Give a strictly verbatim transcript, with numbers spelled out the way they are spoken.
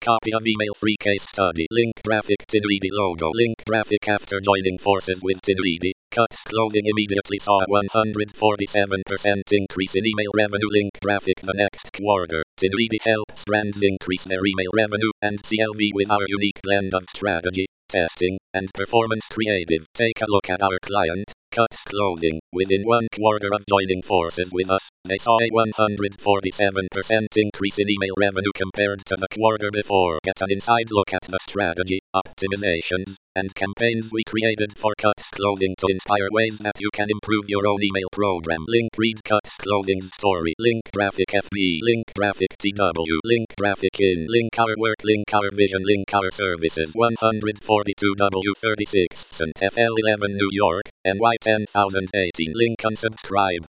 copy of email free case study. Link graphic Dinwiddie logo. Link graphic after joining forces with Dinwiddie. Cuts Clothing immediately saw a one hundred forty-seven percent increase in email revenue. Link graphic the next quarter. Dinwiddie helps brands increase their email revenue and C L V with our unique blend of strategy, testing, and performance creative. Take a look at our client, Cuts Clothing. Within one quarter of joining forces with us, they saw a one hundred forty-seven percent increase in email revenue compared to the quarter before. Get an inside look at the strategy, optimizations, and campaigns we created for Cuts Clothing to inspire ways that you can improve your own email program. Link read Cuts Clothing's story. Link graphic F B. Link graphic T W. Link graphic in. Link our work. Link our vision. Link our services. one forty-two W thirty-sixth and F L eleven New York, N Y ten thousand eighteen. Link unsubscribe.